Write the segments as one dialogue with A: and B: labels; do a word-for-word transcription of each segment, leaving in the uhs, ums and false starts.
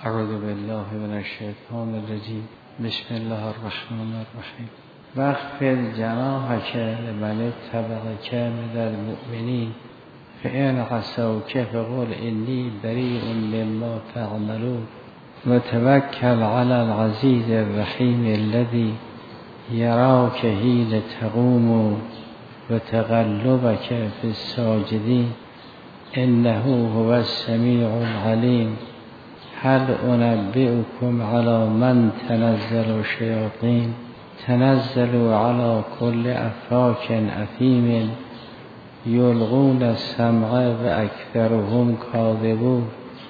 A: اعوذ بالله من الشیطان الرجیم. بسم الله الرحمن الرحیم. واخفض جناحك لمن اتبعك من المؤمنین فإن عصوك فقل إني بريء مما تعملون وتوكل على العزيز الرحيم الذي يراك حين تقوم وتقلبك في الساجدين إنه هو السميع العليم. هل أنبئكم على من تنزل الشياطين تنزل على كل أفاك أثيم يلغون السمع وأكثرهم كاذبون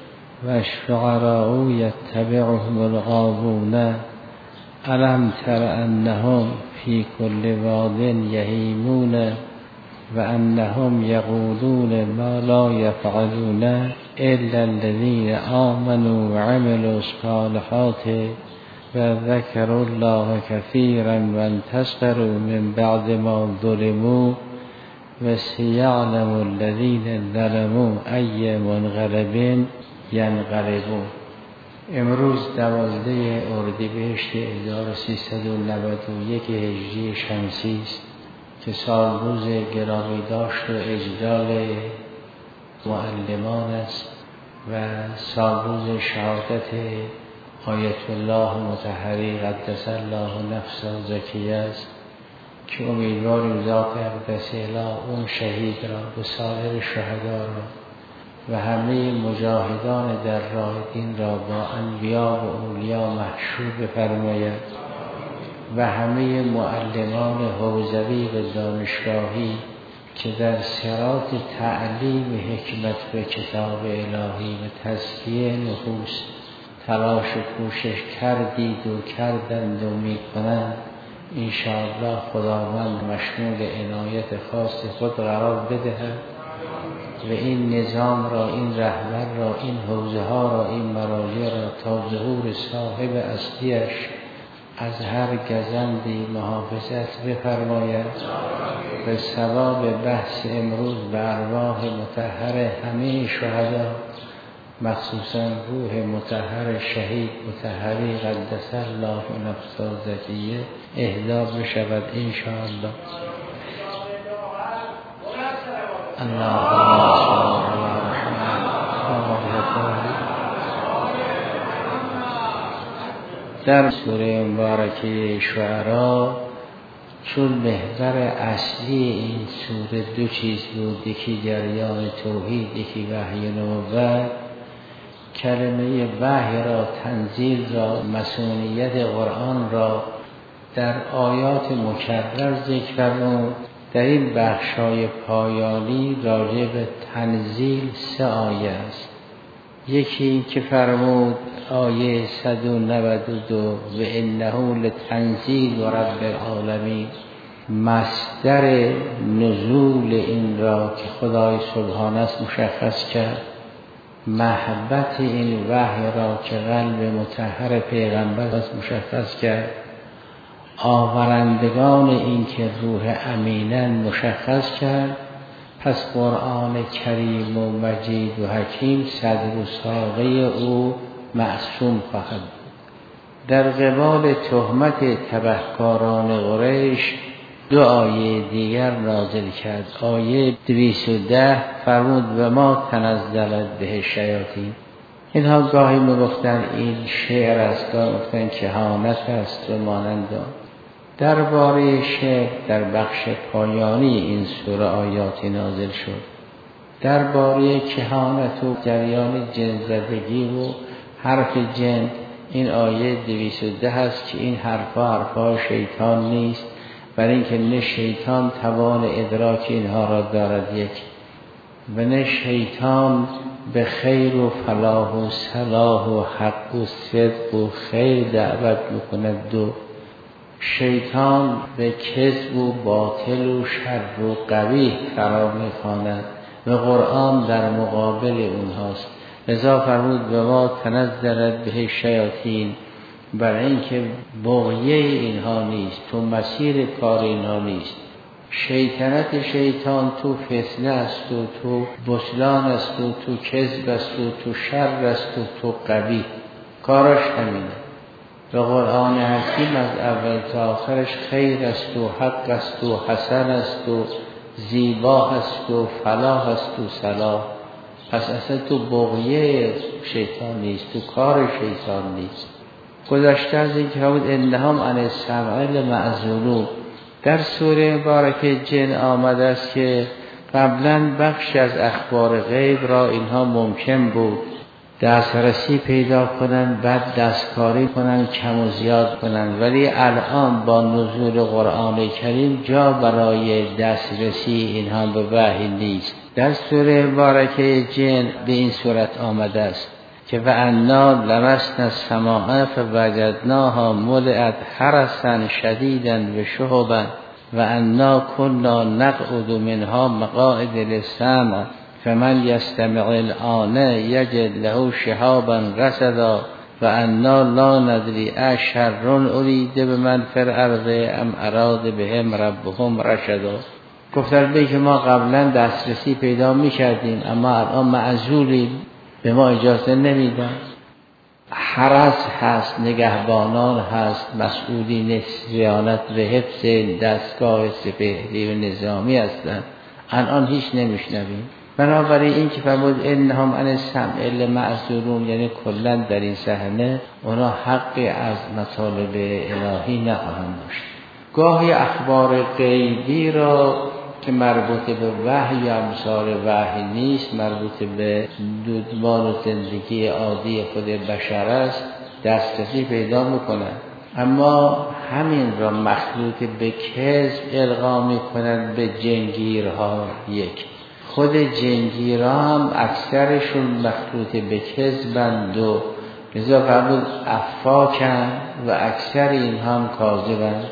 A: والشعراء يتبعهم الغاوون ألم تر أنهم في كل واد يهيمون وأنهم يقولون ما لا يفعلون إلا الذين آمنوا وعملوا الصالحات وذكروا الله كثيرا وانتصروا من بعد ما ظلموا وسيعلم الذين ظلموا أي منقلب ینقلبون. امروز دوازده اردیبهشت هزار و سیصد و نود و یک هجری شمسی است که سال روز گرامی داشت و اجلال معلمان است و سال روز شهادت آیت الله مطهری قدس الله نفسه زکیه است که امیدواریم ذات اقدس اله اون شهید را و سایر شهدا را و همه مجاهدان در راه دین را با انبیا و اولیا محشور بفرماید و همه معلمان حوزوی و دانشگاهی که در صراط تعلیم حکمت و کتاب الهی و تزکیه نفوس تلاش و کوشش کردید و کردند و میکنند، انشاءالله خداوند مشمول عنایت خاص خود قرار بدهد و این نظام را، این رهبر را، این حوزه ها را، این مراجع را تا ظهور صاحب اصلیش از هر گزندی محافظت بفرماید و ثواب بحث امروز به ارواح مطهر همه شهدا، مخصوصا روح مطهر شهید مطهری قدس الله نفسه زکیه اهدا بشود انشاءالله. اللهم صل علی محمد. در سوره مبارکه شعرا چون محور اصلی این سوره دو چیز بود، یکی جریان توحید، یکی وحی نبوت. کلمه وحی را، تنزیل را، مسئولیت قرآن را در آیات مکرر ذکر فرمود. در این بخشای پایانی راجع به تنزیل سه آیه است. یکی که فرمود آیه صد و نود و دو و انه لتنزیل و رب العالمین، مصدر نزول این را که خدای سبحانه است مشخص کرد، محبت این وحی را که قلب مطهر پیغمبر است مشخص کرد، آورندگان این که روح امینن مشخص کرد. پس قرآن کریم و مجید و حکیم صدر و ساقه او معصوم خواهد بود. در قبال تهمت تبهکاران قریش دو آیه دیگر نازل کرد. آیه دویست و ده فرمود و ما تنزلت به شیاطین. اینها گاهی میگفتن این شعر است، گاهی میگفتن کهانت است و مانند آن. درباره شعر در بخش پایانی این سوره آیاتی نازل شد. درباره کهانت و جریان جن‌زدگی و حرف جن این آیه دویست و ده است که این حرفا حرفا شیطان نیست، برای اینکه نه شیطان توان ادراک اینها را دارد یک، و نه شیطان به خیر و فلاح و صلاح و حق و صدق و خیر دعوت میکند. دو، شیطان به کذب و باطل و شر و قبیح فرا میخواند و قرآن در مقابل اونهاست. لذا فرمود به ما تنزلت به شیاطین، برای اینکه بغیه اینها نیست، تو مسیر کار اینها نیست. شیطنت شیطان تو فتنه است و تو بطلان است و تو کذب است و تو شر است و تو قبیح. کارش همینه. و قرآن حکیم از اول تا آخرش خیر است و حق است و حسن است و زیبا است و فلاح است و صلاح. پس اصلا تو بغیه شیطان نیست، تو کار شیطان نیست. گذشته از این که بود انهم عن السمع لمعزولون. در سوره مبارکه جن آمده است که قبلا بخش از اخبار غیب را اینها ممکن بود دسترسی پیدا کنن، بعد دستکاری کنن، کم و زیاد کنن، ولی الان با نزول قرآن کریم جا برای دسترسی اینها به وحی نیست. در سوره مبارکه جن به این صورت آمده است که و انا لمسنا السماء فوجدناها ملئت حرسا شدیدا و شهبا و انا کنا نقعد منها مقاعد للسمع فمن یستمع الآن یجد له شهابا رصدا و انا لا ندری اشر ارید بمن فی الارض ام اراد بهم ربهم رشدا. گفتن به که ما قبلا دسترسی پیدا می کردیم اما الان معزولیم، به ما اجازه نمیدن. حرس هست، نگهبانان هست، مسئولین صیانت و حفظ دستگاه سپهری و نظامی هستند، الان هیچ نمیشنویم. بنابراین این که فرمود انهم عن السمع لمعزولون، یعنی کلا در این صحنه اونا حقی از مطالب الهی نخواهند داشت. گاهی اخبار غیبی را که مربوط به وحی یا امثال وحی نیست، مربوط به دودمان و زندگی عادی خود بشر است، دسترسی پیدا میکنند. اما همین را مخلوط به کذب القا میکنند به جنگیرها. یک خود جنگیرها هم اکثرشون مخلوط به کذبند و لذا قبول افاکن و اکثر این هم کاذبند.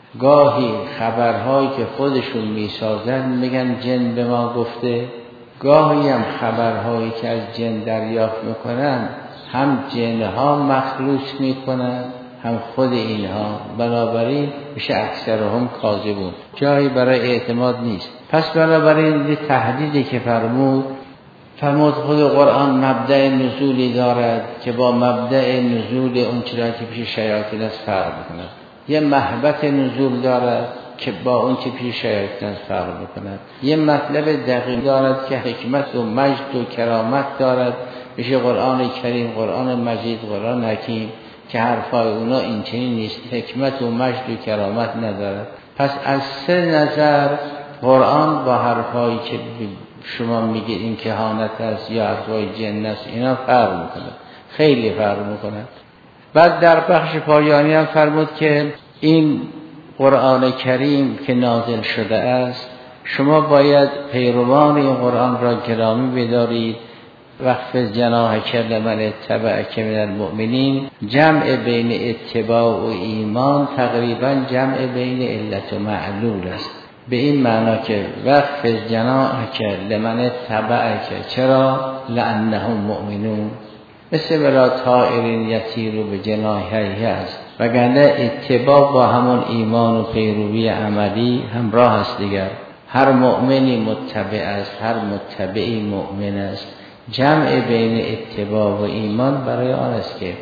A: گاهی خبرهایی که خودشون میسازن میگن جن به ما گفته، گاهی هم خبرهایی که از جن دریافت میکنن هم جنها مخلوط میکنن هم خود اینها، بنابراین میشه اکثرهم کاذبون، جایی برای اعتماد نیست. پس بنابراین تهدیدی که فرمود فرمود خود قرآن مبدأ نزولی دارد که با مبدأ نزول اون چیزی که پیش شیاطین است فرق میکنه. یه محبت نزول دارد که با اون که پیش شیاطین است فرق میکنه. یه مطلب دقیق دارد که حکمت و مجد و کرامت دارد، میشه قرآن کریم، قرآن مجید، قرآن حکیم که حرفای اونا این چنین نیست، حکمت و مجد و کرامت ندارد. پس از سه نظر قرآن با حرفایی که شما میگید این کهانت است یا حرفای جن است اینا فرق میکنه، خیلی فرق میکنه. بعد در بخش پایانی هم فرمود که این قرآن کریم که نازل شده است شما باید پیروان این قرآن را گرامی بدارید. وقف جناحک لمن اتبعک من المؤمنین، جمع بین اتباع و ایمان تقریبا جمع بین علت و معلول است. به این معنا که وقف جناحک لمن اتبعک، چرا؟ لانهم مؤمنون، مثل بلا طائرین یطیر به جناحیه است، وگرنه اتباع با همون ایمان و پیروی عملی همراه است دیگر. هر مؤمنی متبع است، هر متبعی مؤمن است. جمع بین اتباع و ایمان برای آن است که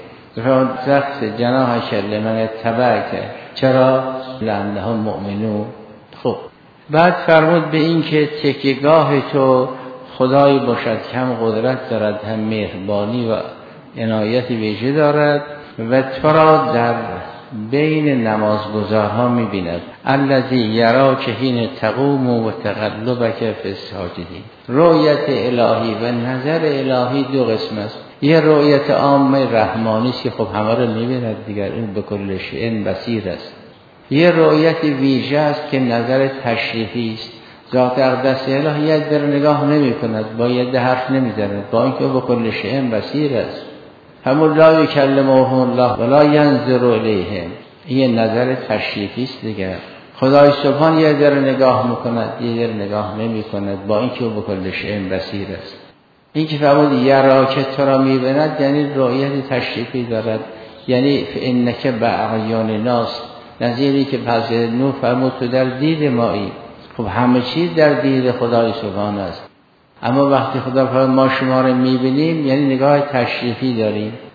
A: وقت جناحک لمن اتبعک، چرا؟ لانهم مؤمنون. خب بعد فرمود به این که تکیهگاه تو خدایی باشد که هم قدرت دارد هم مهربانی و عنایت ویژه دارد و تو را در بین نمازگزارها می‌بیند. الذی یراک حین تقوم و تقلبک فی الساجدین. رؤیت الهی و نظر الهی دو قسم است. یه رؤیت عام رحمانی است که خب همه رو می‌بیند دیگر، این به کل شیء بصیر است. یه رؤیت ویژه است که نظر تشریفی است. ذات اقدس الهی یک در نگاه نمی‌کند، با یه حرف نمی‌زند، با اینکه به کل شیء بصیر است. همون لا یکلمهم الله ولا ینظر الیهم، این نظر تشریفی است دیگر. خدای سبحان یه در نگاه میکند، یه در نگاه نمیکند، با اینکه به کل شیء بصیر است. این که فرمود یراک تو را میبیند یعنی رؤیت تشریفی دارد، یعنی انک باعیان الناس، نظیری که پس نو فرمود تو در دید مایی. خب همه چیز در دید خدای سبحان است، اما وقتی خدا فرمود ما شما رو میبینیم یعنی نگاه تشریفی داریم.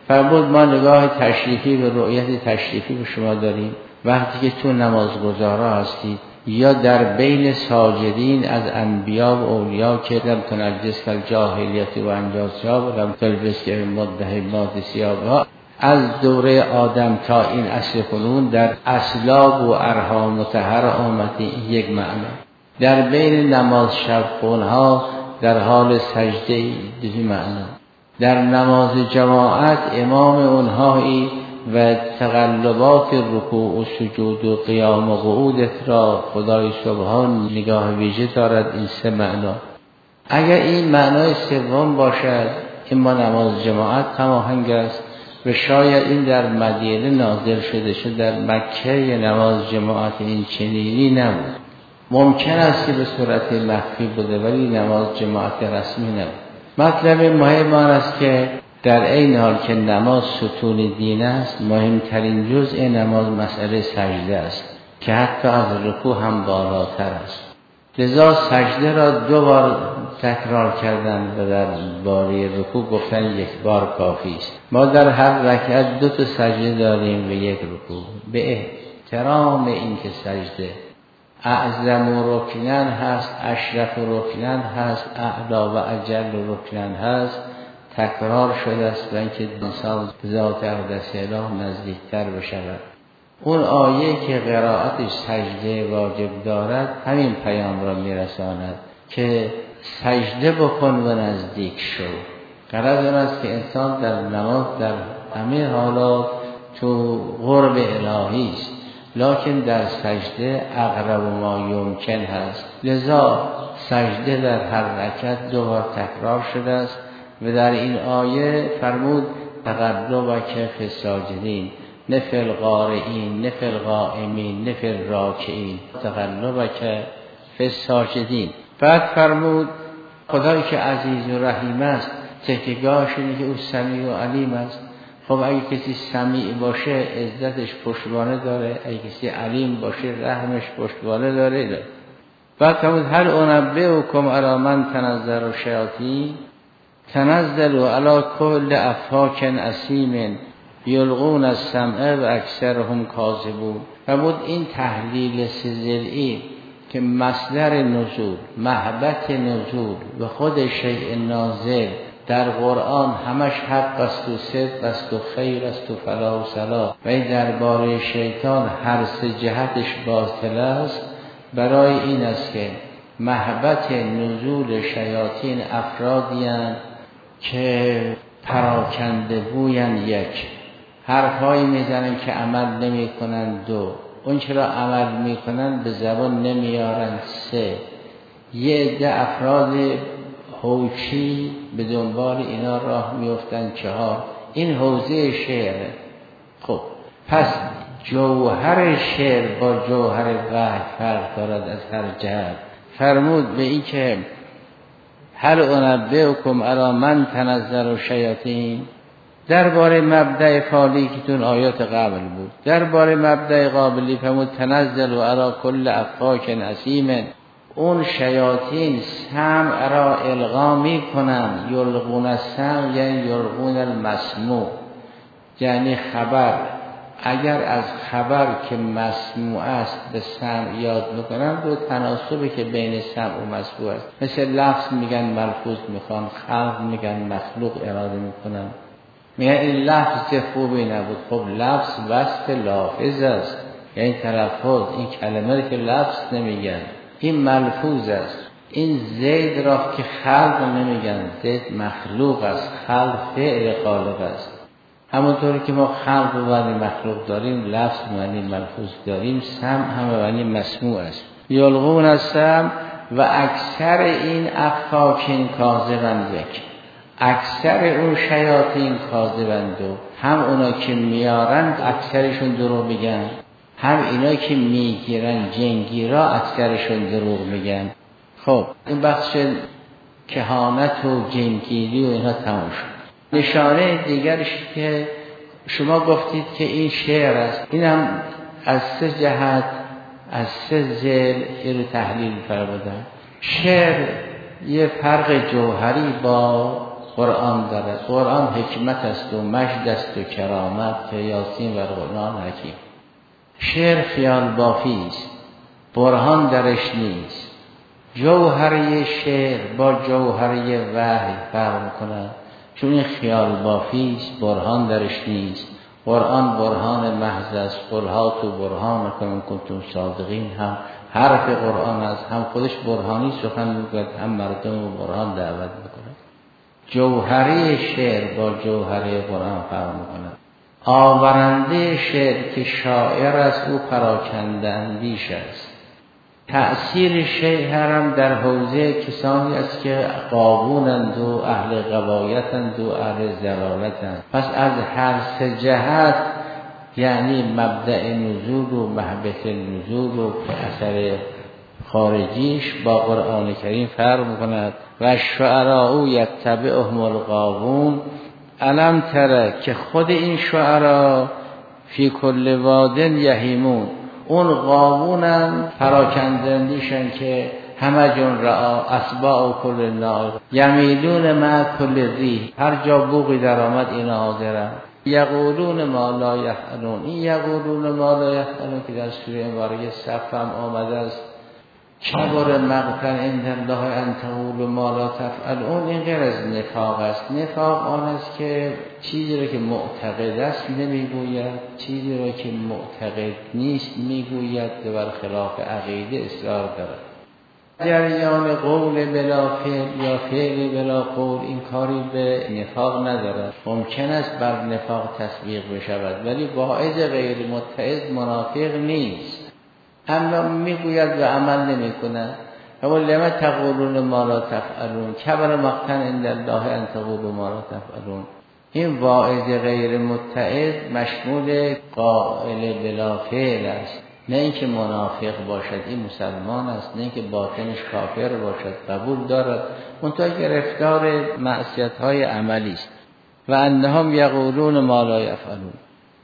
A: فرمود ما نگاه تشریفی و رؤیت تشریفی به شما داریم وقتی که تو نمازگزارا هستید یا در بین ساجدین از انبیا و اولیا که لم تنجس کالجاهلیت و انجاسها و لم تلبس که مدهمات سیابها، از دوره آدم تا این عصر کنون در اسلاب و ارحام مطهر آمدی. یک معنی در بین نماز شب خونها در حال سجده، دوی معنی در نماز جماعت امام اونهایی و تقلبات رکوع و سجود و قیام و قعودت را خدای سبحان نگاه ویژه دارد. این سه معنا. اگر این معنای سوم باشد این با نماز جماعت هماهنگ است و شاید این در مدینه نازل شده شد، در مکه نماز جماعت این چنینی نبود. ممکن است که به صورت مخفی بوده ولی نماز جماعت رسمی نبود. مطلب مهم آن است که در این حال که نماز ستون دین است، مهمترین جزء نماز مسئله سجده است که حتی از رکوع هم بالاتر است. لذا سجده را دو بار تکرار کردن و در باره رکوع گفتن یک بار کافی است. ما در هر رکعت دو تا سجده داریم و یک رکوع. به احترام این که سجده اعظم رکنن هست، اشرف رکنن هست، اعلا و اجل رکنن هست، تکرار شده است و اینکه انسان ذات اقدس اله نزدیکتر بشود. اون آیه که قرائتش سجده واجب دارد همین پیام را میرساند که سجده بکن و نزدیک شو. غرض آن است که انسان در نماز در همه حالات تو قرب الهی است، لکن در سجده اقرب ما یمکن هست. لذا سجده در هر رکعت دو بار تکرار شده است و در این آیه فرمود تقربک فی الساجدین نفل قارئین نفل قائمین نفل راکعین تقربک فی الساجدین. بعد فرمود خدایی که عزیز و رحیم است تکیه‌گاهش اینه که او سمیع و علیم است. خب اگه کسی سمیع باشه عزتش پشتوانه داره، اگه کسی علیم باشه رحمش پشتوانه داره. بعد فرمود هل انبئکم علی من تنزل الشیاطین تنزل علی کل افاک اثیم یلقون السمع و اکثرهم کاذبون. فرمود این تحلیل سه‌ضلعی که مصدر نزول، محبت نزول و خود شیء نازل در قرآن همش حق است و صدق است و خیر است و فلاح و صلاح و این درباره شیطان هر سه جهتش باطل است. برای این است که محبت نزول شیاطین افرادیان که پراکنده بوین، یک حرفایی میزنن که عمل نمی کنن، دو اون چرا عمل میکنن به زبان نمیارن، سه یه عده افراد حوچی به دنبال اینا راه میفتن، چهار این حوزه شعره. خب پس جوهر شعر با جوهر وحی فرق دارد از هر جهت. فرمود به این که هل انبئکم علی من تنزل الشیاطین درباره مبدأ فالی که تون آیات قبل بود. درباره مبدأ قابلی فرمود تنزل علی کل افاک اثیم. اون شیاطین سمع را القا می کنن، یلقون السمع یعنی یلقون المسموع، یعنی خبر. اگر از خبر که مسموع است به سمع یاد میکنن دو تناسبی که بین سمع و مسموع است. مثل لفظ میگن ملفوظ میخوان، خلق میگن مخلوق اراده میکنن. میگن این لفظ خوبی نبود. خب لفظ وصف لافظ است، یعنی تلفظ. این کلمه که لفظ نمیگن این ملفوظ است. این زید را که خلق نمیگن، زید مخلوق است، خلق فعل خالق است. همونطوری که ما خلق و معنی مخلوق داریم، لفظ معنی ملفوظ داریم، سمع هم معنی مسموع است. یلقون السمع و اکثر این افاکین کاذبند. یک اکثر اون شیاطین کاذبند، هم اونا که میارن اکثرشون دروغ میگن، هم اینا که میگیرن جنگیرا اکثرشون دروغ میگن. خب این بخش کهانت و جنگیری و اینا تمام شد. نشانه دیگرش که شما گفتید که این شعر است، این هم از سه جهت از سه ذیل این تحلیل فرمودن. شعر یه فرق جوهری با قرآن دارد. قرآن حکمت است و مجد است و کرامت که یاسین و قرآن حکیم. شعر خیال بافی است، برهان درش نیست. جوهری شعر با جوهری وحی فرق می‌کند، چون این خیال بافی است، برهان درش نیست. قرآن برهان محض است. قل هاتوا برهانکم ان کنتم صادقین هم حرف قرآن است، هم خودش برهانی سخن میگوید، هم مردم و برهان دعوت میکند. جوهری شعر با جوهری قرآن فرق میکند. آورنده شعر که شاعر است او پراکنده اندیش است. تأثیر شعر هم در حوزه کسانی است که قابونند و اهل غوایتند و اهل ضلالتند. پس از هر سه جهت، یعنی مبدأ نزول و محبت نزول و اثر خارجیش با قرآن کریم فرق میکند. و شعراء یتبعهم الغاوون، علم تره که خود این شعرا فی کل وادن یهیمون، اون غاوونن پراکندندیشن که همه جون را اسباع و کل ناغ یمیلون مع کل ریح، هر جا بوقی در آمد اینا حاضرن. یقولون ما لا یفعلون، این یقولون ما لا یفعلون که در سوره مبارکه صف هم آمده است کبر مقتا عند الله ان تقولوا ما لا تفعلون. این غیر از نفاق است. نفاق آن است که چیزی را که معتقد است نمیگوید، چیزی را که معتقد نیست میگوید و بر خلاف عقیده اصرار دارد. جریان قول بلا فعل یا فعل بلا قول این کاری به نفاق ندارد. ممکن است بر نفاق تطبیق بشود، ولی واعظ غیر متعظ منافق نیست، اما میگوید و عمل نمی کند. اما لما تقولون ما لا تفعلون کبر مقتا عند الله ان تقولوا ما لا تفعلون. این واعظ غیر متعظ مشمول قائل بلا فعل است، نه اینکه منافق باشد، این مسلمان است، نه اینکه باطنش کافر باشد، قبول دارد، منتها گرفتار معصیت های عملی است. و انهم یقولون ما لا یفعلون.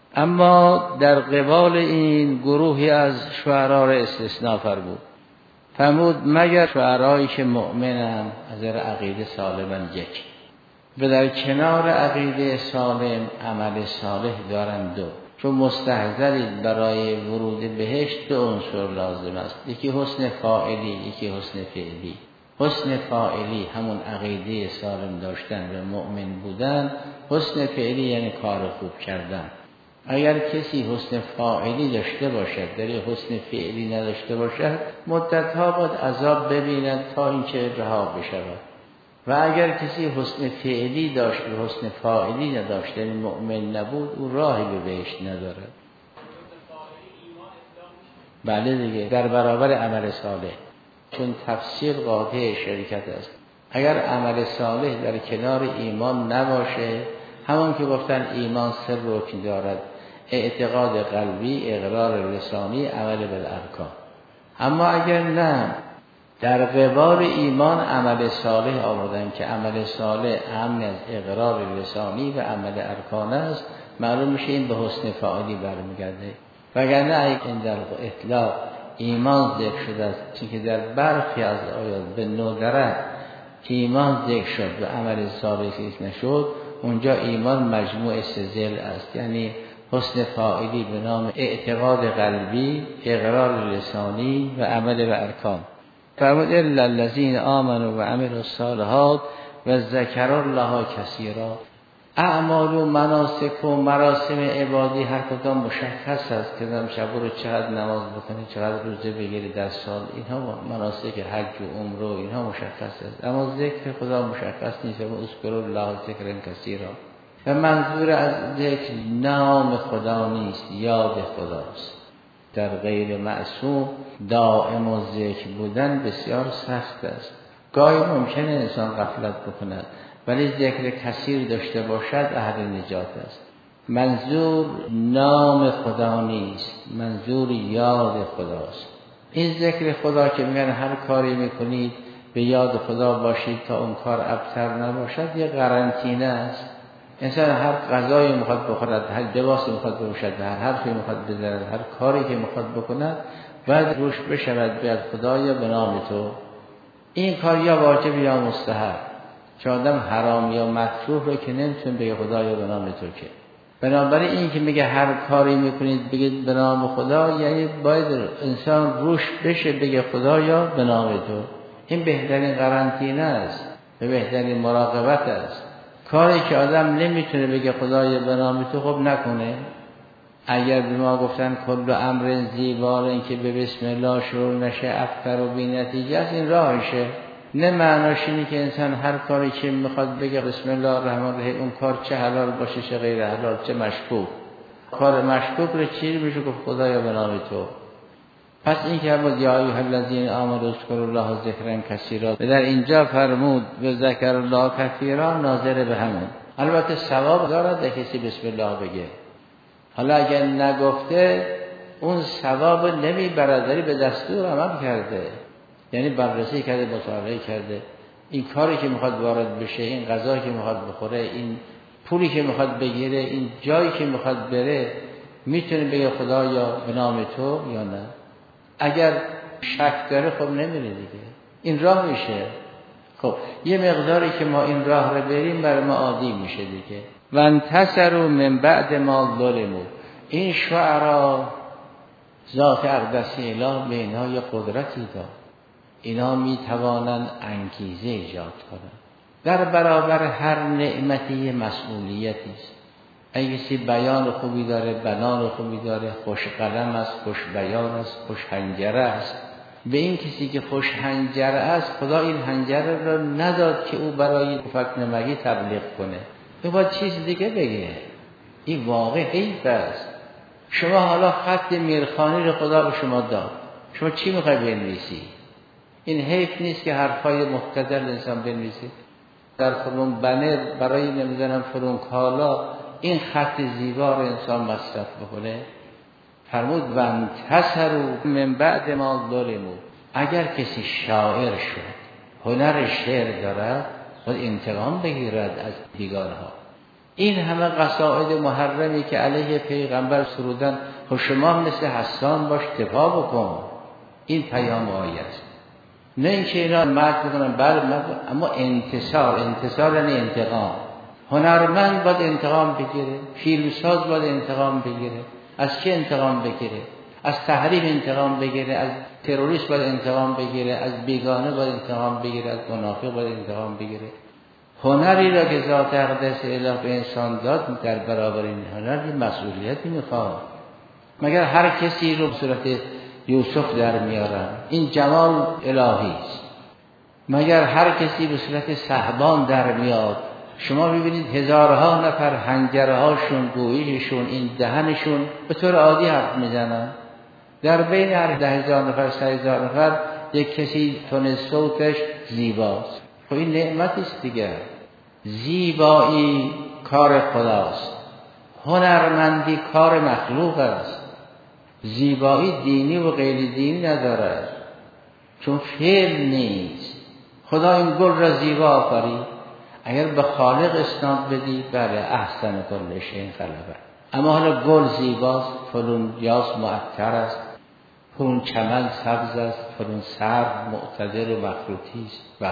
A: اما در قبال این گروهی از شعرا را استثناء فرمود. فرمود مگر شعرایی که مؤمنند از عقیده سالمن یک، و در کنار عقیده سالم عمل صالح دارند دو. چون مستحضرید برای ورود بهشت دو عنصر لازم است، یکی حسن فاعلی، یکی حسن فعلی. حسن فاعلی همون عقیده سالم داشتن و مؤمن بودن، حسن فعلی یعنی کار خوب کردن. اگر کسی حسن فاعلی داشته باشد ولی حسن فعلی نداشته باشد، مدتها باید عذاب ببیند تا اینکه رها بشود. و اگر کسی حسن فعلی داشت و حسن فاعلی نداشت، یعنی مؤمن نبود، او راهی به بهشت ندارد. بله دیگه، در برابر عمل صالح، چون تفسیر قاطع شرکت است. اگر عمل صالح در کنار ایمان نباشه، همون که گفتن ایمان سه رکن دارد: اعتقاد قلبی، اقرار لسانی، عمل بالارکان. اما اگر نه، در قبال ایمان عمل صالح آوردن که عمل صالح اهم از اقرار لسانی و عمل ارکان است، معلوم میشه این به حسن فاعلی برمیگرده. وگرنه اگر در اطلاق ایمان ذکر شده است، چون که در برخی از آیات به ندرت ایمان ذکر شد و عمل صالح ذکر نشد، اونجا ایمان مجموع استزل است، یعنی حسن فاعلی به نام اعتقاد قلبی، اقرار لسانی و عمل به ارکان. فرمود الا الذین آمنوا و عملوا الصالحات و ذکروا الله کثیرا. اعمال و مناسک و مراسم عبادی هر کدام مشخص است که در شب رو چقدر نماز بکنی، چقدر روزه بگیری در سال، اینها مناسک حج و عمره و اینها مشخص است. اما ذکر خدا مشخص نیست. و اذکروا الله ذکرا کثیرا. و منظور از ذکر نام خدا نیست، یاد خداست. در غیر معصوم دائم و ذکر بودن بسیار سخت است. گاهی ممکنه انسان غفلت بکند، ولی ذکر کثیر داشته باشد اهل نجات است. منظور نام خدا نیست، منظور یاد خداست. این ذکر خدا که میگن هر کاری میکنید به یاد خدا باشید تا اون کار ابتر نباشد، یه قرنطینه است. انسان هر غذایی میخواد بخورد، هر لباسی میخواد بپوشد، هر حرفی میخواد بزند، هر کاری که میخواد بکند، بعد روش بشود بیاد خدایا به نام تو. این کار یا واجب یا مستحب. چون آدم حرام یا مکروه رو که نمیتونه بگه خدایا به نام تو که. بنابراین این که میگه هر کاری میکنید بگید به نام خدا، یعنی باید انسان روش بشه بگه خدایا به نام تو. این بهترین قرنطینه است، به بهترین مراقبت است. کاری که آدم نمیتونه بگه خدایا به نام تو، خب نکنه. اگر به ما گفتن کل امر زیبار این که به بسم الله شروع نشه افکر و بی نتیجه است، این راهشه. نه معناش اینه که انسان هر کاری که میخواد بگه بسم الله الرحمن الرحیم، اون کار چه حلال باشه چه غیر حلال، چه مشکوک. کار مشکوک رو چی میشه گفت خدایا به نام تو. پس این که بود یا ایها الذین آمنوا اذکروا الله ذکرا کثیرا، در اینجا فرمود و ذکر الله کثیرا ناظر به همون. البته ثواب دارد کسی بسم الله بگه. حالا اگر نگفته اون ثواب نمیبرد، ولی به دستور عمل کرده، یعنی بررسی کرده، مطالعه کرده. این کاری که میخواد وارد بشه، این غذایی که میخواد بخوره، این پولی که میخواد بگیره، این جایی که میخواد بره، میتونه بگه خدایا به نام تو یا نه. اگر شک داره خب نمیره دیگه، این راه میشه. خب یه مقداری که ما این راه رو بریم برای ما عادی میشه دیگه. و انتصروا من بعد ما ظلموا. این شعرا ذات اقدس اله به اینها یه قدرتی داد، اینا می توانند انگیزه ایجاد کنند. در برابر هر نعمتی مسئولیتی است. اگه کسی بیان خوبی داره، بنان خوبی داره، خوش قلم است، خوش بیان است، خوش حنجره است، به این کسی که خوش حنجره است خدا این حنجره را نداد که او برای پفک نمکی تبلیغ کنه، تو باید چیز دیگه بگه. این واقع حیف است. شما حالا خط میرخانی رو خدا به شما داد، شما چی میخوای بنویسی؟ این حیف نیست که حرفای مختدل انسان بنویسی؟ در فلون بنر برای نمیدونم فلون کالا این خط زیبا رو انسان مصرف بکنه. فرمود و انتصروا من بعد ما ظلموا. اگر کسی شاعر شد، هنر شعر دارد، باید انتقام بگیرد از بیگانها. این همه قصائد محرمی که علیه پیغمبر سرودن، خب شما مثل حسان باش دفاع بکن. این پیام آیه است. نه اینکه اینا مرد بکنن بله مرد، اما انتصار، انتصار یعنی انتقام. هنرمند باید انتقام بگیره، فیلمساز باید انتقام بگیره. از چه انتقام بگیره؟ از تحریم انتقام بگیره، از تروریست باید انتقام بگیره، از بیگانه باید انتقام بگیره، از منافق باید انتقام بگیره. هنری را که ذات اقدس اله به انسان داد، در برابر این هنر یه مسئولیتی میخواد. مگر هر کسی رو به صورت یوسف در میارن؟ این جمال الهی است. مگر هر کسی به صورت صحبان در میاد؟ شما ببینید هزارها نفر حنجره هاشون، گویششون، این دهنشون به طور عادی حرف میزنن. در بین هر ده هزار نفر، سه هزار نفر یک کسی تون صوتش زیباست. خب این نعمتی است دیگه. زیبایی کار خداست، هنرمندی کار مخلوق است. زیبایی دینی و غیر دینی ندارد، چون فعل نیست. خدا این گل را زیبا آفرید. اگر به خالق اسناد بدی، بله احسن کل شیء خلقه. اما حالا گل زیباست، فلون یاس معطر است، فلون چمن سبز است، فلون سرو معتدل و مخروطی است. و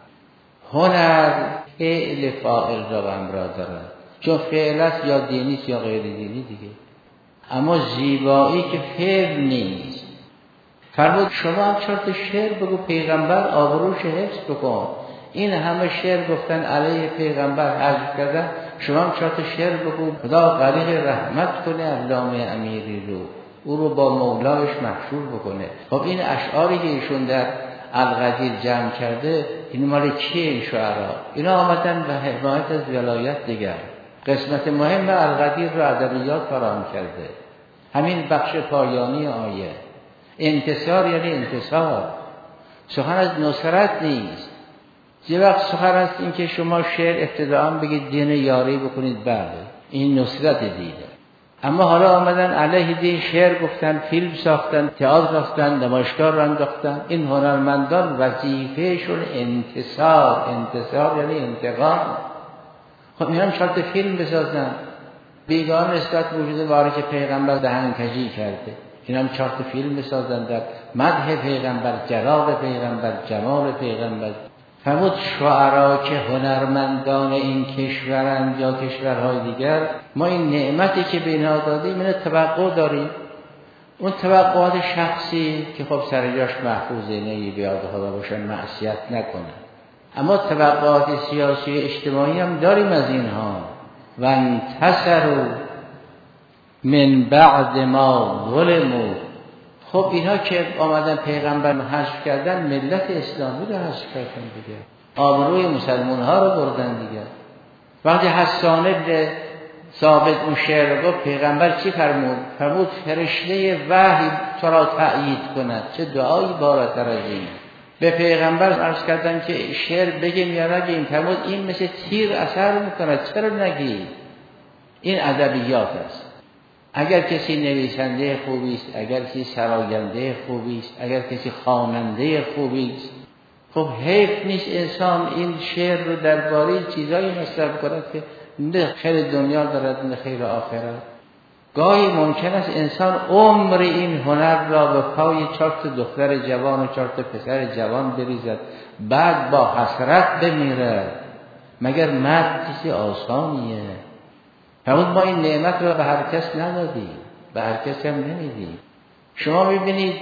A: هنر فعل فاعل را به همراه دارد، چون فعل است یا دینی است یا غیر دینی دیگه. اما زیبایی که فعل نیست. فرمود شما هم چرت شعر بگو، پیغمبر آبروش حفظ بکن. این همه شعر گفتن علیه پیغمبر حذف کردن، شما هم چرت شعر بگو، خدا غریق رحمت کنه علامه امیری رو، او رو با مولایش محشور بکنه. خب این اشعاری که ایشون در القدیر جمع کرده، این مال کیه این شعرها؟ اینا آمدن به حمایت از ولایت دیگر. قسمت مهم القدیر رو ادبیات فراهم کرده. همین بخش پایانی آیه انتصار یعنی انتصار. سخن از نصرت نیست. یه وقت سخن است این که شما شعر ابتداءً بگید دین یاری بکنید، بله این نصرت دینه. اما حالا آمدن علیه دین شعر گفتن، فیلم ساختن، تئاتر ساختن، نمایشگاه را انداختن. این هنرمندان وظیفهشون انتصار، انتصار یعنی انتقام. خب اینا شرط فیلم بسازن. بیگانه نسبت وجود واری که پیغمبر دهن کجی کرده، اینا هم چارت فیلم بسازن در مدح پیغمبر، جلال پیغمبر، جمال پیغمبر. فرمود شعرا که هنرمندان این کشورند یا کشورهای دیگر، ما این نعمتی که به اینها دادیم اینو توقع داریم. اون توقعات شخصی که خب سر جاش محفوظه، نه بیاد خدا باشن معصیت نکنن، اما توقعات سیاسی اجتماعی هم داریم از اینها. و انتصروا من بعد ما ظلموا. خب اینها که آمدن پیغمبر حذف کردن، ملت اسلامی رو حذف کردن دیگه، آبروی مسلمان ها رو بردن دیگه. وقتی حسان ابن ثابت اون شعر رو گفت، پیغمبر چی فرمود؟ فرمود فرشته وحی تو را تأیید کند. چه دعایی بالاتر از این. به پیغمبر عرض کردن که شعر بگیم یا نگیم، فرمود این مثل تیر اثر میکنه، چرا نگی؟ این ادبیات است. اگر کسی نویسنده خوبی است، اگر کسی سراینده خوبی است، اگر کسی خواننده خوبی است، خب حیف نیست انسان این شعر رو درباره چیزایی مصرف کند که نه خیر دنیا دارد نه خیر آخرت. گاهی ممکن است انسان عمر این هنر را به پای چهار تا دختر جوان و چهار تا پسر جوان بریزد، بعد با حسرت بمیرد. مگر مرد چیزی آسانیه؟ فرمود ما این نعمت رو به هر کس ندادیم، به هر کس هم نمیدیم. شما ببینید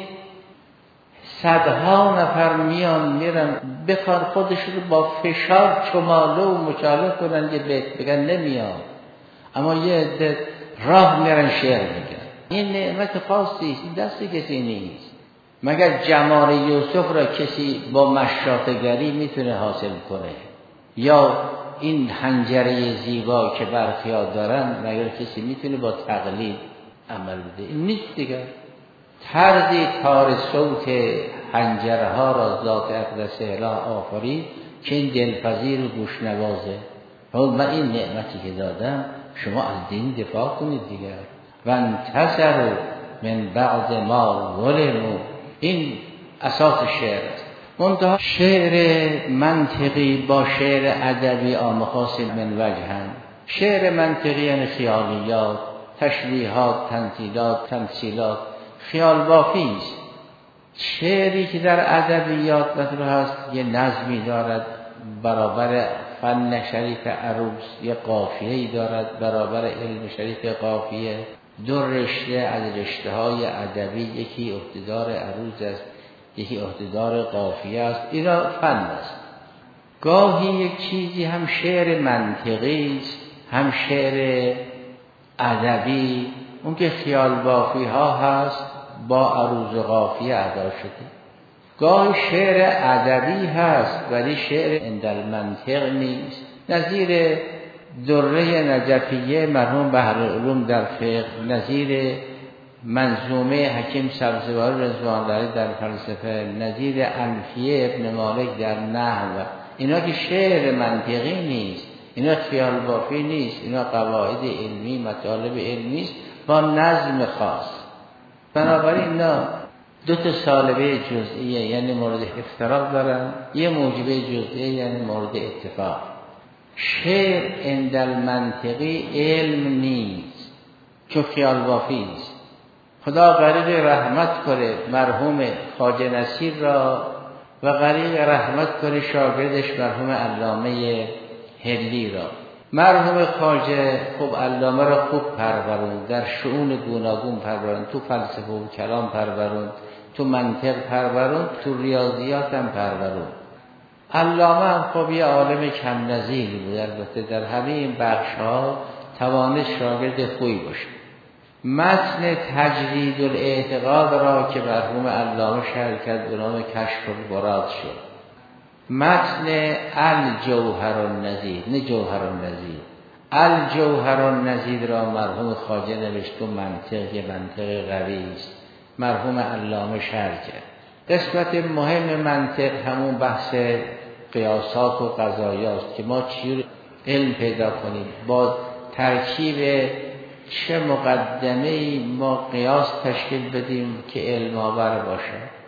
A: صدها نفر میان میرن بخوان خودش رو با فشار چماله و مچاله کنن یه بیت بگن نمیاد، اما یه عده راه میرن شعر میگن. این نعمت خاصی است، دست کسی نیست. مگر جمال یوسف را کسی با مشاطگری میتونه حاصل کنه؟ یا این حنجره زیبا که برخیا دارن مگر کسی میتونه با تقلید عمل بده؟ این نیست دیگر. طرزی تار صوت حنجره ها را ذات اقدس اله آفرید که این دلپذیر و گوش نوازه. من این نعمتی که دادم شما از دین دفاع کنید دیگر. و انتصروا من بعد ما ظلموا. این اساس شعر است. منتها شعر منطقی با شعر ادبی آمخاص من وجهن. شعر منطقی یعنی خیالیات، تشبیهات، تمثیلات، تمثیلات، خیال بافی است. شعری که در ادبیات مطرح است یه نظمی دارد، برابر فن شریف عروض یه قافیه‌ای دارد، برابر علم شریف قافیه. دو رشته از رشته‌های ادبی، یکی اقتدار عروض است، یکی اقتدار قافیه است. اینا فن است. گاهی یک چیزی هم شعر منطقی است، هم شعر ادبی، اون که خیال بافی ها هست با عروض و قافیه ادا شده. گاهی شعر ادبی هست ولی شعر اندل منطق نیست. نظیر دره نجفیه مرحوم بحرالعلوم در فقه، نظیر منظومه حکیم سبزواری رضوان الله در فلسفه، نظیر الفیه ابن مالک در نحو. اینا که شعر منطقی نیست، اینا خیال بافی نیست، اینا قواعد علمی، مطالب علمی است با نظم خاص. بنابراین اینا دو تا سالبه جزئیه یعنی مورد افتراق دارن، یه موجبه جزئیه یعنی مورد اتفاق. شعر اندل منطقی علم نیست، چون خیال بافی است. خدا غریق رحمت کنه مرحوم خواجه نصیر را و غریق رحمت کنه شاگردش مرحوم علامه هلی را. مرحوم خواجه خب علامه را خوب پرورون، در شؤون گوناگون پرورون، تو فلسفه و کلام پرورون، تو منطق پرورون، تو ریاضیات هم پرورون. علامه هم خب یه عالم کم نظیر بود، البته در همه این بخش ها توانست شاگرد خوبی باشه. متن تجرید الاعتقاد را که مرحوم علامه شرح کرد به نام کشف البرات شد. متن الجوهر النزید، نه جوهر النزید، الجوهر النزید را مرحوم خواجه نوشت و منطق، یه منطق قوی است، مرحوم علامه شرح کرد. قسمت مهم منطق همون بحث قیاسات و قضایاست که ما چی علم پیدا کنیم، با ترکیب چه مقدمه‌ای ما قیاس تشکیل بدیم که علم آور باشه.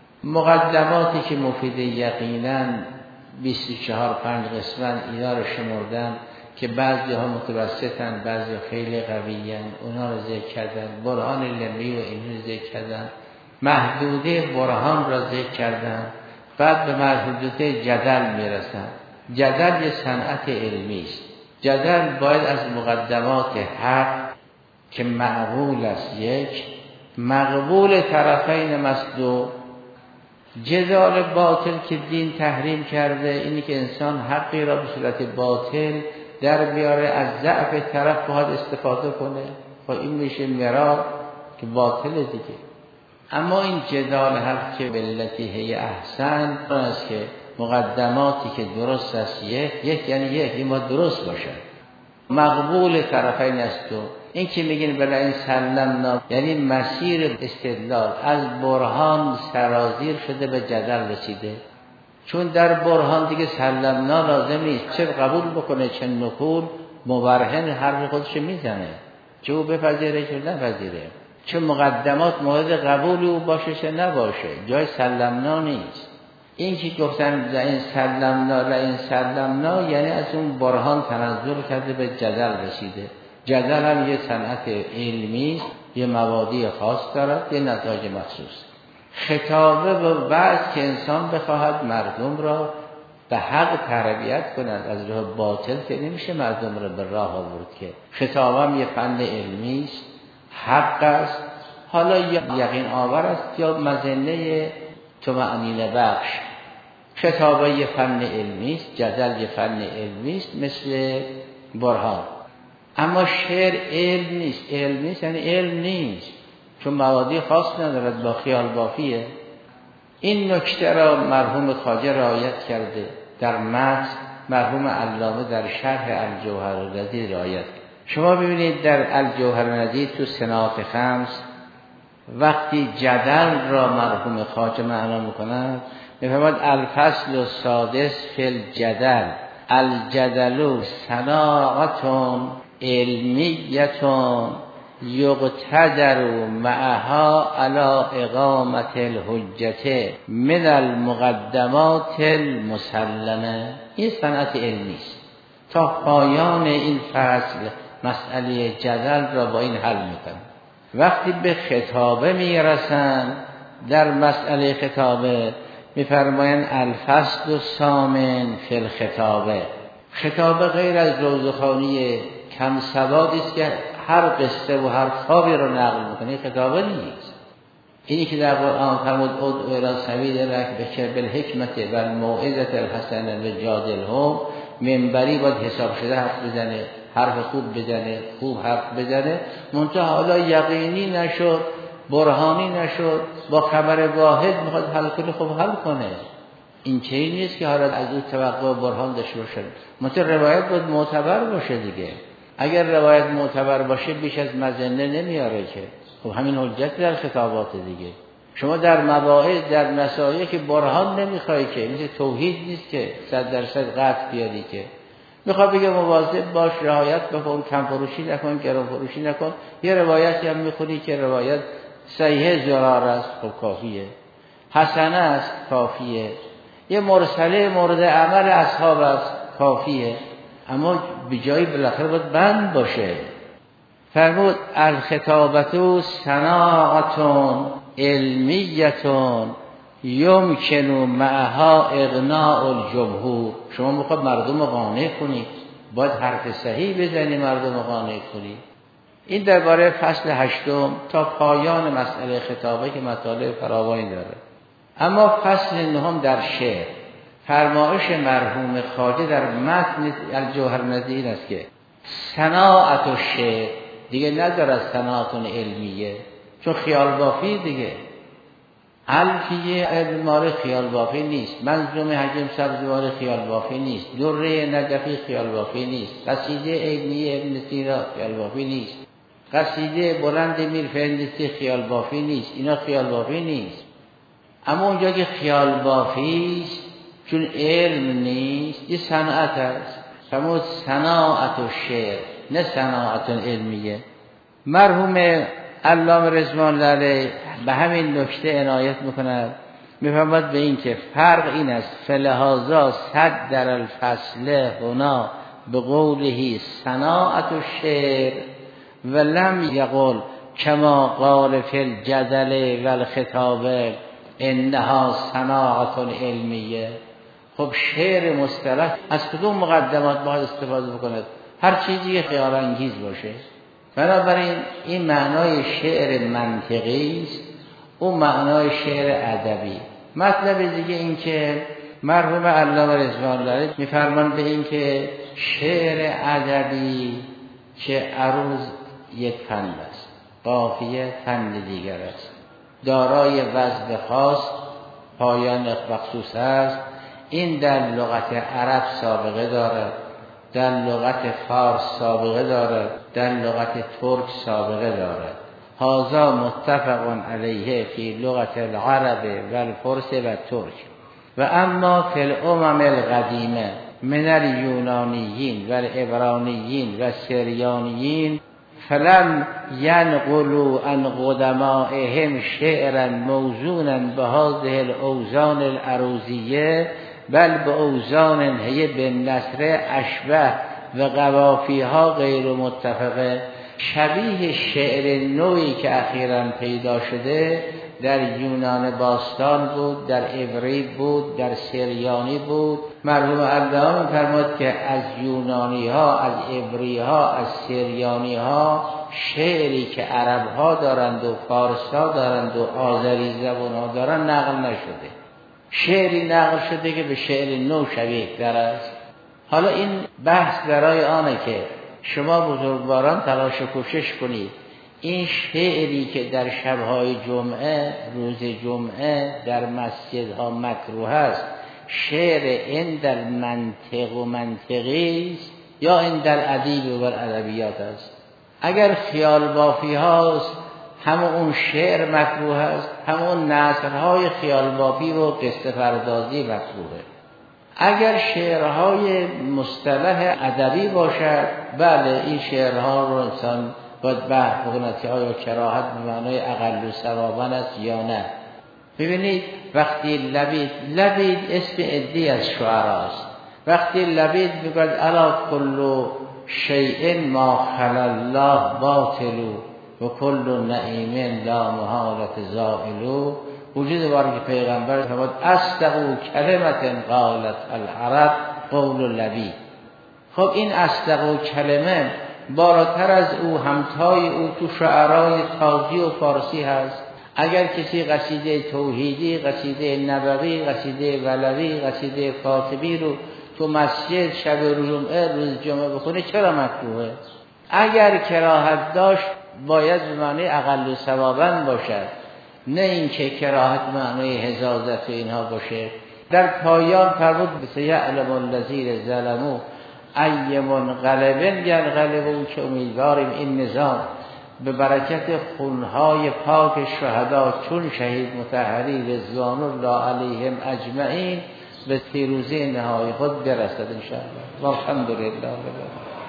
A: مقدماتی که مفید یقینا بیست و چهار پنج قسمت، اینا رو شمردن که بعضی ها متوسطن، بعضی خیلی قویین، اونا رو ذکر کردن. برهان علمی و علمی ذکر کردن، محدوده برهان را ذکر کردن. بعد به محدودیت جدل میرسن. جدل یه صنعت علمی است. جدل باید از مقدمات حق که معقول است یک، مقبول طرفین مصدوق. جدال باطل که دین تحریم کرده اینی که انسان حقی را به صورت باطل در بیاره، از ضعف طرف باید استفاده کنه. خب این میشه مرار که باطل دیگه. اما این جدال حق که بلتی هی احسن است که مقدماتی که درست است یک یک یعنی یک این باید درست باشه، مقبول طرفین است. و این که میگین بلا این سلمنا یعنی مسیر استدلال از برهان سرازیر شده به جدل رسیده، چون در برهان دیگه سلمنا لازم نیست، چه قبول بکنه چه نقول مبرهن حرف خودش میزنه، چه او بپذیره چه نپذیره، چه مقدمات مورد قبول او باشه چه نباشه، جای سلمنا نیست. این که گفتن لئن سلمنا لئن سلمنا یعنی از اون برهان تنزل کرده به جدل رسیده. جدل هم یه صنعت علمی است، یه مبادی خاص دارد، یه نتایج مخصوص. خطابه به بعد که انسان بخواهد مردم را به حق تربیت کند، از راه باطل که نمیشه مردم را به راه آورد که. خطابه هم یه فن علمی است، حق است، حالا یقین آور است یا مظنه طمأنینه بخش. خطابه یه فن علمی است، جدل یه فن علمی است مثل برهان. اما شعر علم نیست. علم نیست یعنی علم نیست، چون موادی خاص ندارد، با خیال بافیه. این نکته را مرحوم خواجه رعایت کرده در متن، مرحوم علامه در شرح الجوهرالندی رعایت. شما ببینید در الجوهرالندی تو صناعت خمس وقتی جدل را مرحوم خواجه معنا می‌کند، می‌فرماید الفصل السادس فی الجدل الجدل صناعتون علمیتون یقتدر معها علی اقامت الحجت من المقدمات المسلمه. این صنعت علمی است. تا پایان این فصل مسئله جدل را با این حل میکنن. وقتی به خطابه میرسن، در مسئله خطابه میفرمایند الفصل الثامن فی الخطابه. خطابه غیر از روزخوانی کم سوادی است که هر قصه و هر خوابی رو نقل میکنه، خطابه نیست. اینی که در قرآن فرمود ادعو الی سبیل ربک بالحکمت و الموعظة الحسنة وجادلهم، منبری باید حساب شده حرف بزنه، حرف خوب بزنه، خوب حرف بزنه، منتها حالا یقینی نشد، برهانی نشد، با خبر واحد میخواد حل کنه، خب حل کنه. این چیزی نیست که حالا از اون توقع و برهان داشته باشه. منتها روایت باید معتبر باشه دیگه. اگر روایت معتبر باشه بیش از مظنه نمیاره که. خب همین حجت در خطابات دیگه. شما در مواعظ در مسائلی که برهان نمیخوای که، مثل توحید نیست که صد درصد قطع بیاری که. میخواد بگه مواظب باش، رعایت بکن، کم فروشی نکن، گران فروشی نکن. یه روایتی هم میخونی که روایت صحیح زرار است، خب کافیه. حسنه است، کافیه. یه مرسله مورد عمل اصحاب است، کافیه. اما به جایی بالاخره باید بند باشه. فرمود الخطابتو صناعتون علمیتون یمکن معها اغناء الجمهور. شما میخواد مردم قانع کنید، باید حرف صحیح بزنی، مردم قانع کنید. این درباره فصل هشتم تا پایان مسئله خطابه که مطالب فراوانی داره. اما فصل نهم در شعر، فرمایش مرحوم خواجه در متن الجوهرالندی این است که صناعت و شعر دیگه نداره صناعتون علمیه، چون خیال بافی دیگه. الفیه علماره خیال بافی نیست، منظومه حکیم سبزوار خیال بافی نیست، دره نجفی خیال بافی نیست، قصیده علمیه ابن سینا خیال بافی نیست، قصیده بلند میر فهندسی خیال بافی نیست. اینا خیال بافی نیست. اما اونجا که خیال بافی است، چون علم نیست، یه صنعت است. فرمود صناعت و شعر، نه صناعت علمیه. مرحوم علامه رضوان علیه به همین نکته عنایت میکند، میفرماید به این که فرق این است فلهذا صد در الفصل هنا به قوله صناعت و شعر ولم یقول کما قال فی الجدل و الخطابه انها صناعت علمیه. خب شعر مصطلح از کدوم مقدمات باید استفاده بکند؟ هر چیزی خیال انگیز باشه. بنابراین این معنای شعر منطقی است، اون معنای شعر ادبی. مطلب دیگه این که مرحوم علامه رضوان الله میفرمان به این که شعر ادبی که عروض یک فن است، قافیه فن دیگر است، دارای وزن خاص، پایان مخصوص است. این در لغت عرب سابقه دارد، در لغت فارس سابقه دارد، در لغت ترک سابقه دارد. هذا متفق علیه فی لغت العرب و الفرس و ترک. و اما فی الامم القدیمه من الیونانیین و العبرانیین و سریانیین فلم ینقلوا عن قدمائهم شعرا موزونا بهذه الاوزان العروضیه بل به اوزان هی بالنثر اشبه و قوافیها غیر متفقه. شبیه شعر نوعی که اخیراً پیدا شده در یونان باستان بود، در عبری بود، در سریانی بود. مرحوم علامه می‌فرماید که از یونانی ها، از عبری ها، از سریانی ها شعری که عرب ها دارند و فارس ها دارند و آذری زبان ها دارند نقل نشده. شعری نقل شده که به شعر نو شبیه در است. حالا این بحث برای آنه که شما بزرگواران تلاش و کوشش کنید این شعری که در شبهای جمعه، روز جمعه در مسجدها مکروه است، شعر این در منطق و منطقی است یا این در ادب و ادبیات است؟ اگر خیال بافی هاست همون اون شعر مکروه است، همون نثرهای خیال بافی و قصه پردازی مکروهه. اگر شعرهای مصطلح ادبی باشد بله این شعرها رو انسان باید بحث بکند که آیا کراهت به معنای اقل ثوابا است یا نه. ببینید وقتی لبید لبید اسم عدی از شعراست، وقتی لبید میگوید الا کل شیء ما خلا الله باطل و کل نعیم لا محالة زائل. وجود باری که پیغمبر فرمود اصدق کلمت قالت العرب قول لبید. خب این اصدق کلمه بالاتر از او همتای او تو شعرهای تازی و فارسی هست. اگر کسی قصیده توحیدی، قصیده نبوی، قصیده ولوی، قصیده فاطمی رو تو مسجد شب جمعه روز جمعه بخونه چرا مکروهه؟ اگر کراهت داشت باید به معنی اقل ثوابا باشد، نه اینکه کراهت معنی حزازت و اینها باشه. در پایان فرمود سیعلم الذین ظلموا ای منقلب ینقلبون، که امیدواریم این نظام به برکت خونهای پاک شهدا چون شهید مطهری رضوان الله علیهم اجمعین به پیروزی نهایی خود برسد ان شاء الله. والحمد لله.